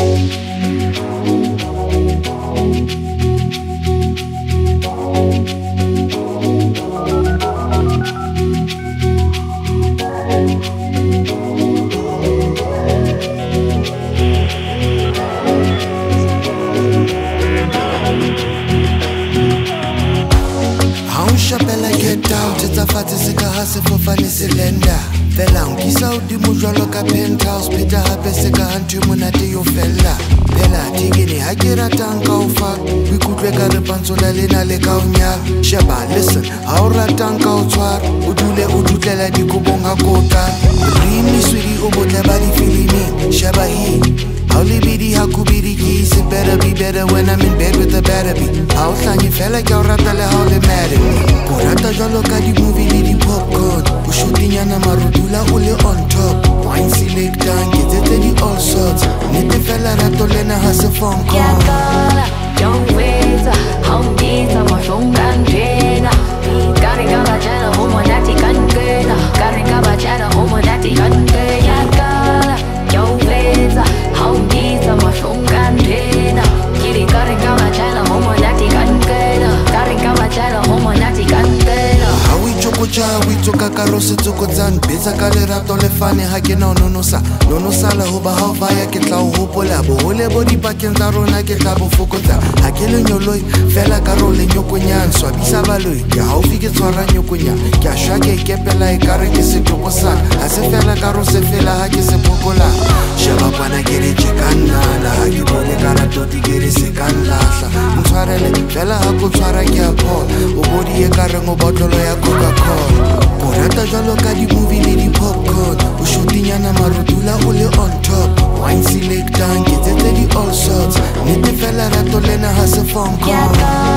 Shapela get down, teta fati sika hase fofani silenda. Fela unkisa udimu jwalo ka penthouse, pita hape sika hantu munati yo fella. Pela tigini hakira tanka ufa, wikutwe ka repansola lena leka unya. Shaba listen, haura tanka utwar, udutlela di kubonga kota. Rimi swiri ubote bali filimi, shaba hii. Howly bidi hakubidi keys, it better be better when I'm in bed with the better be. How can you feel like you're ratale how they mad at me? Kurata jalo kadi movie lidi popcorn. Ushuti nyana marudula ule on top. Wine selector, get it the all sorts. Nite fella rato lena has a phone call. Yakala, don't wait, how deep I'm a phone gun trainer. Gari gaba jana homo nati kangena. Gari gaba jana homo nati kangena. Yakala, don't wait, how deep I'm a phone gun trainer. Giri gari gaba jana homo nati kangena. Gari gaba jana homo nati kangena. Hawi choko cha hawi toka karose toko zan. Beza kale rato le fane hake na nonosa. Nonosa la hoba hava ya ketla uhopola. Bohole body paken zaro na ketla bofokota. Hakele nyoloi fela karole nyoko nyan. Swabisa baloi ya haufi ke tswara nyoko nyan. Kya shake kepela ikare ke se toko san. Ase fela karose fela hake se pokola. Shaba pana kere chekana. Hake bole karatoti kere se kanlasha. Mtwarele fela hako tswara kya Paul. Ubodi ye kare ngobotolo ya Coca-Cola. Kurata jalo kadi movie lidi popcorn. Ushuti nyana marudula ule on top. Wine selector, get it the all sorts. Nite fella rato lena has a phone call.